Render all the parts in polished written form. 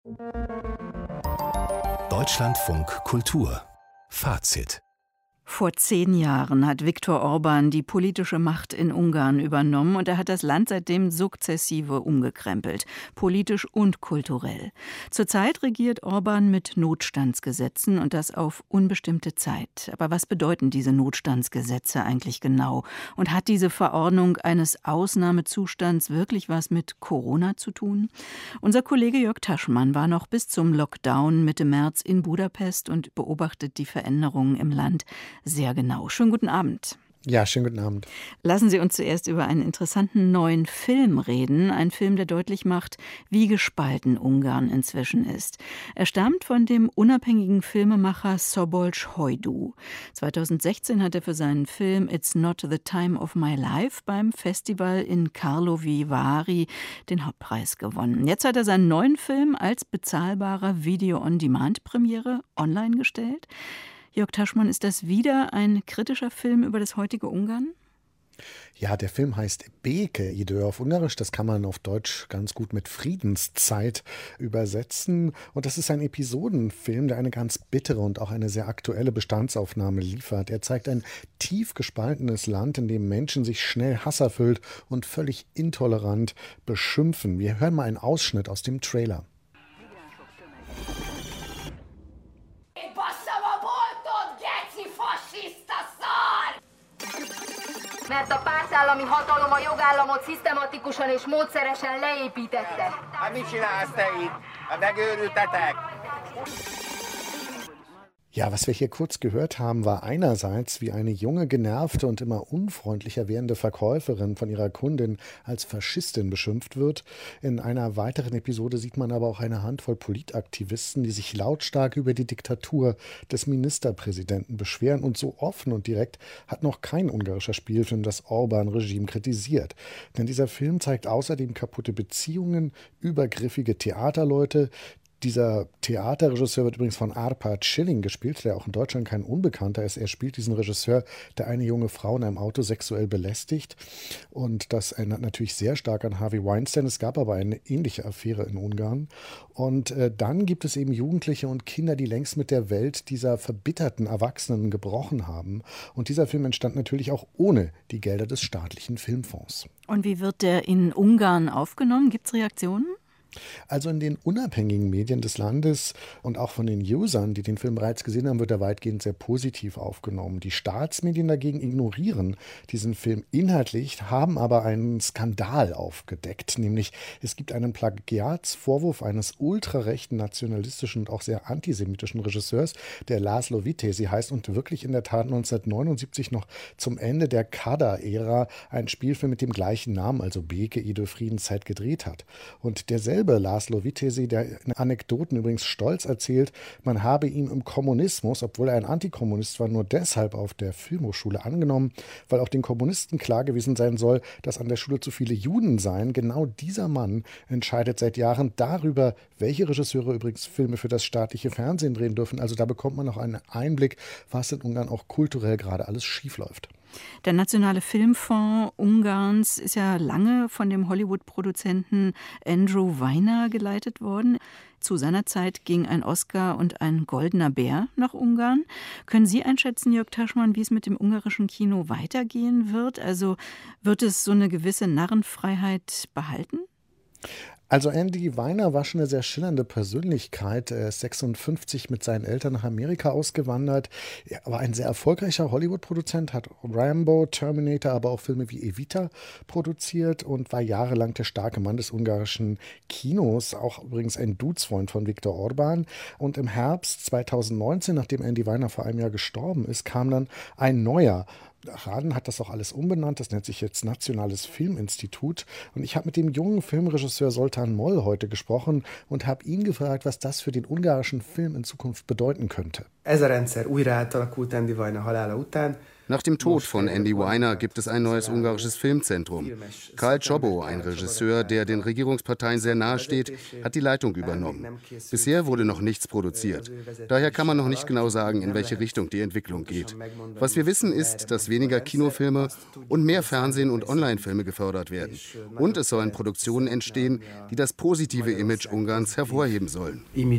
Deutschlandfunk Kultur Fazit. Vor 10 Jahren hat Viktor Orbán die politische Macht in Ungarn übernommen und er hat das Land seitdem sukzessive umgekrempelt, politisch und kulturell. Zurzeit regiert Orbán mit Notstandsgesetzen und das auf unbestimmte Zeit. Aber was bedeuten diese Notstandsgesetze eigentlich genau? Und hat diese Verordnung eines Ausnahmezustands wirklich was mit Corona zu tun? Unser Kollege Jörg Taschmann war noch bis zum Lockdown Mitte März in Budapest und beobachtet die Veränderungen im Land sehr genau. Schönen guten Abend. Ja, schönen guten Abend. Lassen Sie uns zuerst über einen interessanten neuen Film reden. Ein Film, der deutlich macht, wie gespalten Ungarn inzwischen ist. Er stammt von dem unabhängigen Filmemacher Szabolcs Hajdú. 2016 hat er für seinen Film It's Not the Time of My Life beim Festival in Karlovy Vary den Hauptpreis gewonnen. Jetzt hat er seinen neuen Film als bezahlbare Video-on-Demand-Premiere online gestellt. Jörg Taschmann, ist das wieder ein kritischer Film über das heutige Ungarn? Ja, der Film heißt Békeidő auf Ungarisch. Das kann man auf Deutsch ganz gut mit Friedenszeit übersetzen. Und das ist ein Episodenfilm, der eine ganz bittere und auch eine sehr aktuelle Bestandsaufnahme liefert. Er zeigt ein tief gespaltenes Land, in dem Menschen sich schnell hasserfüllt und völlig intolerant beschimpfen. Wir hören mal einen Ausschnitt aus dem Trailer. Mert a pártállami hatalom a jogállamot szisztematikusan és módszeresen leépítette. Hát mit csinálsz te itt? Megőrültetek? Ja, was wir hier kurz gehört haben, war einerseits, wie eine junge, genervte und immer unfreundlicher werdende Verkäuferin von ihrer Kundin als Faschistin beschimpft wird. In einer weiteren Episode sieht man aber auch eine Handvoll Politaktivisten, die sich lautstark über die Diktatur des Ministerpräsidenten beschweren. Und so offen und direkt hat noch kein ungarischer Spielfilm das Orbán-Regime kritisiert. Denn dieser Film zeigt außerdem kaputte Beziehungen, übergriffige Theaterleute. Dieser Theaterregisseur wird übrigens von Árpád Schilling gespielt, der auch in Deutschland kein Unbekannter ist. Er spielt diesen Regisseur, der eine junge Frau in einem Auto sexuell belästigt. Und das erinnert natürlich sehr stark an Harvey Weinstein. Es gab aber eine ähnliche Affäre in Ungarn. Und dann gibt es eben Jugendliche und Kinder, die längst mit der Welt dieser verbitterten Erwachsenen gebrochen haben. Und dieser Film entstand natürlich auch ohne die Gelder des staatlichen Filmfonds. Und wie wird der in Ungarn aufgenommen? Gibt es Reaktionen? Also in den unabhängigen Medien des Landes und auch von den Usern, die den Film bereits gesehen haben, wird er weitgehend sehr positiv aufgenommen. Die Staatsmedien dagegen ignorieren diesen Film inhaltlich, haben aber einen Skandal aufgedeckt. Nämlich es gibt einen Plagiatsvorwurf eines ultrarechten, nationalistischen und auch sehr antisemitischen Regisseurs, der László Vitézi heißt und wirklich in der Tat 1979 noch zum Ende der Kádár-Ära einen Spielfilm mit dem gleichen Namen, also Békeidő Friedenszeit, gedreht hat. Und derselbe László Vitézi, der in Anekdoten übrigens stolz erzählt, man habe ihn im Kommunismus, obwohl er ein Antikommunist war, nur deshalb auf der Filmhochschule angenommen, weil auch den Kommunisten klar gewesen sein soll, dass an der Schule zu viele Juden seien. Genau dieser Mann entscheidet seit Jahren darüber, welche Regisseure übrigens Filme für das staatliche Fernsehen drehen dürfen. Also da bekommt man noch einen Einblick, was in Ungarn auch kulturell gerade alles schiefläuft. Der Nationale Filmfonds Ungarns ist ja lange von dem Hollywood-Produzenten Andrew Weiner geleitet worden. Zu seiner Zeit ging ein Oscar und ein Goldener Bär nach Ungarn. Können Sie einschätzen, Jörg Taschmann, wie es mit dem ungarischen Kino weitergehen wird? Also wird es so eine gewisse Narrenfreiheit behalten? Also Andy Weiner war schon eine sehr schillernde Persönlichkeit. Er ist 56 mit seinen Eltern nach Amerika ausgewandert. Er war ein sehr erfolgreicher Hollywood-Produzent, hat Rambo, Terminator, aber auch Filme wie Evita produziert und war jahrelang der starke Mann des ungarischen Kinos, auch übrigens ein Dudesfreund von Viktor Orbán. Und im Herbst 2019, nachdem Andy Weiner vor einem Jahr gestorben ist, kam dann ein neuer. Raden hat das auch alles umbenannt, das nennt sich jetzt Nationales Filminstitut. Und ich habe mit dem jungen Filmregisseur Zoltán Moll heute gesprochen und habe ihn gefragt, was das für den ungarischen Film in Zukunft bedeuten könnte. Nach dem Tod von Andy Weiner gibt es ein neues ungarisches Filmzentrum. Karl Csobó, ein Regisseur, der den Regierungsparteien sehr nahe steht, hat die Leitung übernommen. Bisher wurde noch nichts produziert. Daher kann man noch nicht genau sagen, in welche Richtung die Entwicklung geht. Was wir wissen ist, dass weniger Kinofilme und mehr Fernsehen- und Online-Filme gefördert werden. Und es sollen Produktionen entstehen, die das positive Image Ungarns hervorheben sollen.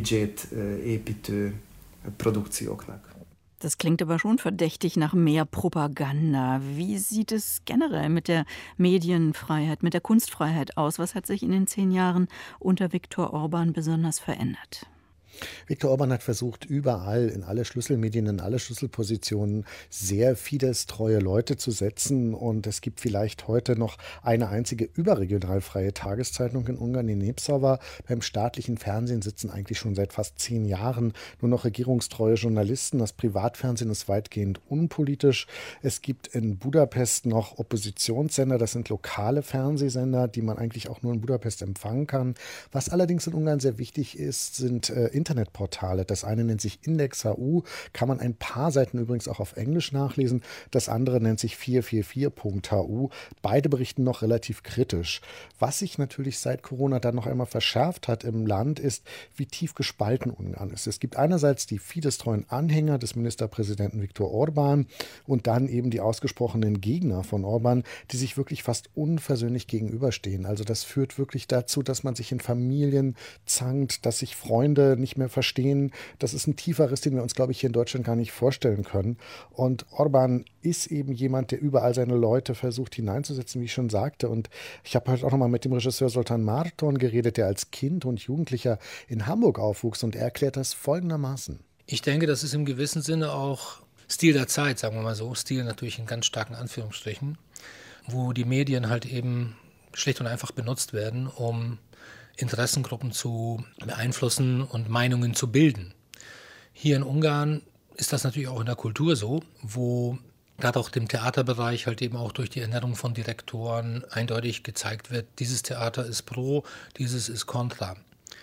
Das klingt aber schon verdächtig nach mehr Propaganda. Wie sieht es generell mit der Medienfreiheit, mit der Kunstfreiheit aus? Was hat sich in den 10 Jahren unter Viktor Orbán besonders verändert? Viktor Orbán hat versucht, überall in alle Schlüsselmedien, in alle Schlüsselpositionen sehr Fidesz-treue Leute zu setzen. Und es gibt vielleicht heute noch eine einzige überregional freie Tageszeitung in Ungarn, die Népszava. Beim staatlichen Fernsehen sitzen eigentlich schon seit fast 10 Jahren nur noch regierungstreue Journalisten. Das Privatfernsehen ist weitgehend unpolitisch. Es gibt in Budapest noch Oppositionssender. Das sind lokale Fernsehsender, die man eigentlich auch nur in Budapest empfangen kann. Was allerdings in Ungarn sehr wichtig ist, sind Internetportale. Das eine nennt sich Index.hu, kann man ein paar Seiten übrigens auch auf Englisch nachlesen. Das andere nennt sich 444.hu. Beide berichten noch relativ kritisch. Was sich natürlich seit Corona dann noch einmal verschärft hat im Land, ist, wie tief gespalten Ungarn ist. Es gibt einerseits die Fidesz-treuen Anhänger des Ministerpräsidenten Viktor Orbán und dann eben die ausgesprochenen Gegner von Orbán, die sich wirklich fast unversöhnlich gegenüberstehen. Also das führt wirklich dazu, dass man sich in Familien zankt, dass sich Freunde nicht mehr verstehen. Das ist ein tiefer Riss, den wir uns, glaube ich, hier in Deutschland gar nicht vorstellen können. Und Orbán ist eben jemand, der überall seine Leute versucht hineinzusetzen, wie ich schon sagte. Und ich habe heute auch noch mal mit dem Regisseur Zoltán Márton geredet, der als Kind und Jugendlicher in Hamburg aufwuchs. Und er erklärt das folgendermaßen. Ich denke, das ist im gewissen Sinne auch Stil der Zeit, sagen wir mal so. Stil natürlich in ganz starken Anführungsstrichen, wo die Medien halt eben schlicht und einfach benutzt werden, um Interessengruppen zu beeinflussen und Meinungen zu bilden. Hier in Ungarn ist das natürlich auch in der Kultur so, wo gerade auch im Theaterbereich halt eben auch durch die Ernennung von Direktoren eindeutig gezeigt wird, dieses Theater ist pro, dieses ist kontra.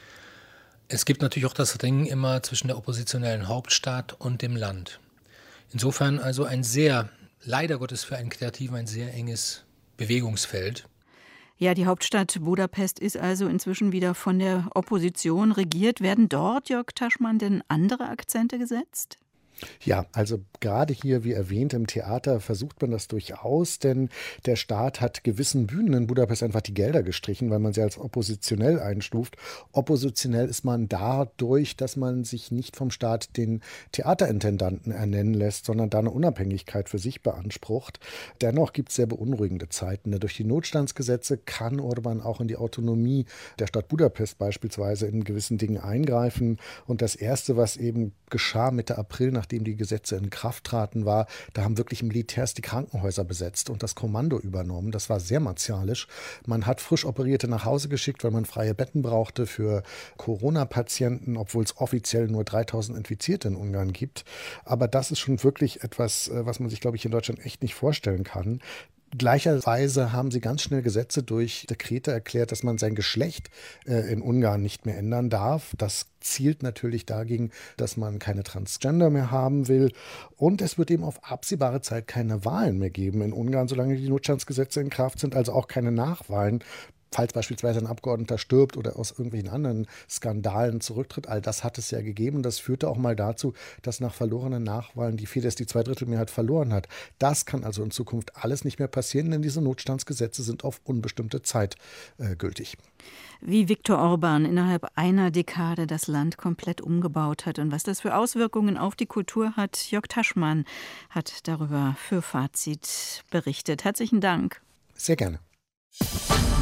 Es gibt natürlich auch das Ringen immer zwischen der oppositionellen Hauptstadt und dem Land. Insofern also leider Gottes für einen Kreativen, ein sehr enges Bewegungsfeld. Ja, die Hauptstadt Budapest ist also inzwischen wieder von der Opposition regiert. Werden dort, Jörg Taschmann, denn andere Akzente gesetzt? Ja, also gerade hier, wie erwähnt, im Theater versucht man das durchaus, denn der Staat hat gewissen Bühnen in Budapest einfach die Gelder gestrichen, weil man sie als oppositionell einstuft. Oppositionell ist man dadurch, dass man sich nicht vom Staat den Theaterintendanten ernennen lässt, sondern da eine Unabhängigkeit für sich beansprucht. Dennoch gibt es sehr beunruhigende Zeiten. Durch die Notstandsgesetze kann Orbán auch in die Autonomie der Stadt Budapest beispielsweise in gewissen Dingen eingreifen. Und das Erste, was eben geschah Mitte April, nachdem die Gesetze in Kraft traten, war, da haben wirklich Militärs die Krankenhäuser besetzt und das Kommando übernommen. Das war sehr martialisch. Man hat frisch Operierte nach Hause geschickt, weil man freie Betten brauchte für Corona-Patienten, obwohl es offiziell nur 3000 Infizierte in Ungarn gibt. Aber das ist schon wirklich etwas, was man sich, glaube ich, in Deutschland echt nicht vorstellen kann. Gleicherweise haben sie ganz schnell Gesetze durch Dekrete erklärt, dass man sein Geschlecht in Ungarn nicht mehr ändern darf. Das zielt natürlich dagegen, dass man keine Transgender mehr haben will. Und es wird eben auf absehbare Zeit keine Wahlen mehr geben in Ungarn, solange die Notstandsgesetze in Kraft sind, also auch keine Nachwahlen. Falls beispielsweise ein Abgeordneter stirbt oder aus irgendwelchen anderen Skandalen zurücktritt, all das hat es ja gegeben. Das führte auch mal dazu, dass nach verlorenen Nachwahlen die Fidesz die Zweidrittelmehrheit verloren hat. Das kann also in Zukunft alles nicht mehr passieren, denn diese Notstandsgesetze sind auf unbestimmte Zeit gültig. Wie Viktor Orbán innerhalb einer Dekade das Land komplett umgebaut hat und was das für Auswirkungen auf die Kultur hat, Jörg Taschmann hat darüber für Fazit berichtet. Herzlichen Dank. Sehr gerne.